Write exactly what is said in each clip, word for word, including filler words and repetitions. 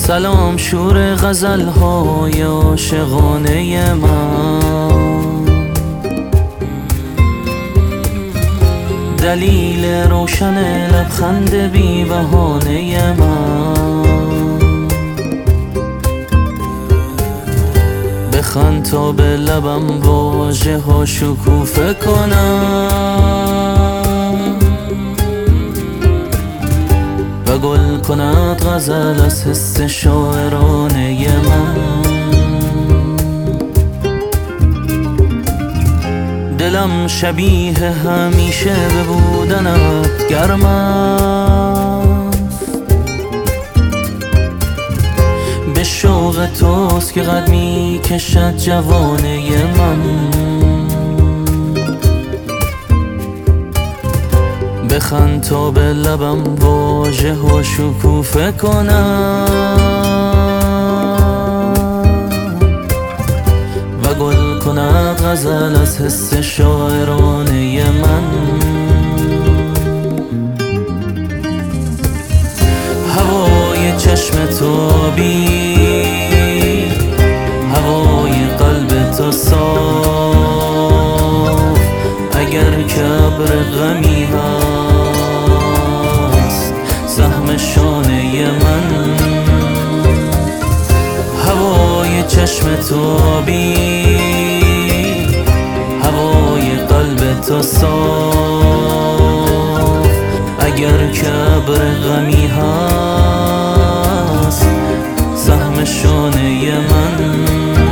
سلام شور غزل‌های عاشقانه من، دلیل روشن لبخند بی بهانه من. بخند تا به لبم واژه ها شکوفه کنم و گل کند غزل از حس شاعرانه من. دلم شبیه همیشه به بودنت گرم است، به شوق توست که قد می کشد جوانه من. بخند تا به لبم واژه ها شکوفه کنم و گل کند غزل از حس شاعرانه من. هوای چشم تو بی هوای قلب تو صاف، اگر کبر غمی هست سهم شانه من. هوای چشم تو بی هوای قلب تو صاف، اگر کبر غمی هست سهم شانه من.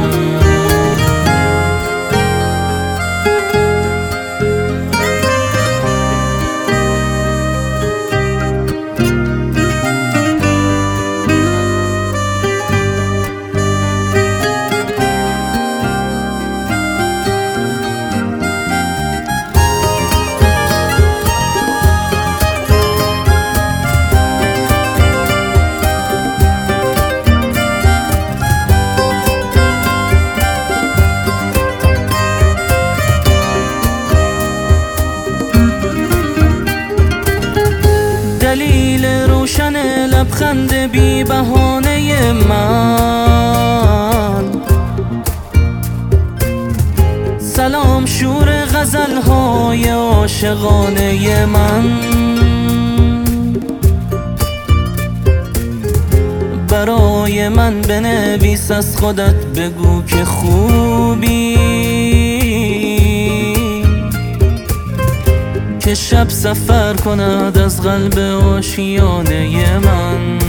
دلیل روشن لبخند بی بهانه من، سلام شور غزل‌های عاشقانه من. برای من بنویس از خودت بگو که خوبی، که شب سفر کند از قلب آشیانه من.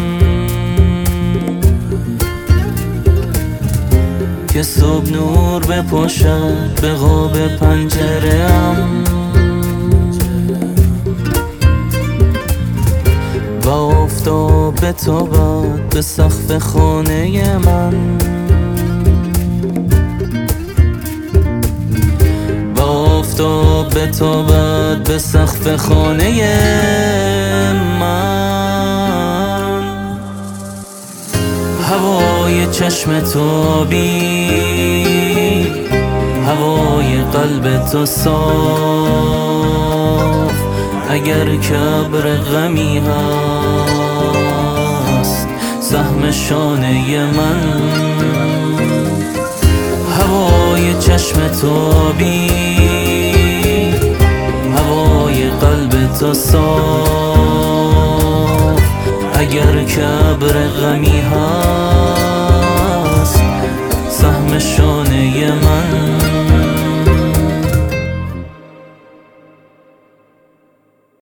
که صبح نور بپاشد به قاب پنجره ام و آفتاب بتابد به سقف خانه من. آفتاب بتابد به سقف خانه من. هوای چشم تو بی هوای قلب تو صاف، اگر کبر غمی هست سهم شانه من. هوای چشم تو بی هوای قلب تو صاف، اگر کبر غمی هست